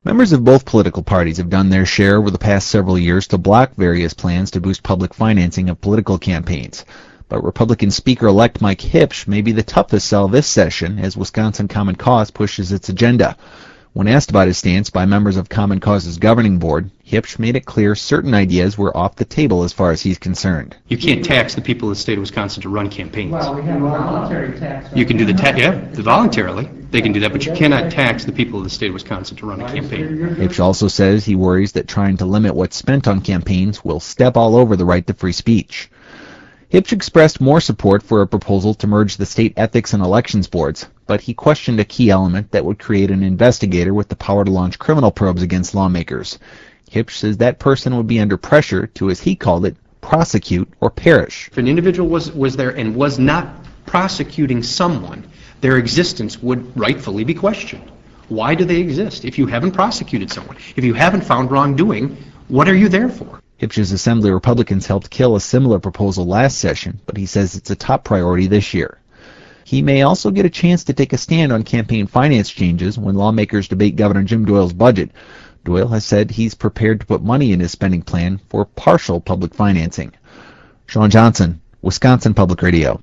Members of both political parties have done their share over the past several years to block various plans to boost public financing of political campaigns. But Republican Speaker-elect Mike Hipsch may be the toughest sell this session as Wisconsin Common Cause pushes its agenda. When asked about his stance by members of Common Cause's governing board, Hipsch made it clear certain ideas were off the table as far as he's concerned. You can't tax the people of the state of Wisconsin to run campaigns. Well, we have a voluntary tax. You can do voluntarily. They can do that, but you cannot tax the people of the state of Wisconsin to run a campaign. Hipsch also says he worries that trying to limit what's spent on campaigns will step all over the right to free speech. Hipsch expressed more support for a proposal to merge the state ethics and elections boards, but he questioned a key element that would create an investigator with the power to launch criminal probes against lawmakers. Hipsch says that person would be under pressure to, as he called it, prosecute or perish. If an individual was there and was not prosecuting someone, their existence would rightfully be questioned. Why do they exist? If you haven't prosecuted someone, if you haven't found wrongdoing, what are you there for? Hipsch's Assembly Republicans helped kill a similar proposal last session, but he says it's a top priority this year. He may also get a chance to take a stand on campaign finance changes when lawmakers debate Governor Jim Doyle's budget. Doyle has said he's prepared to put money in his spending plan for partial public financing. Sean Johnson, Wisconsin Public Radio.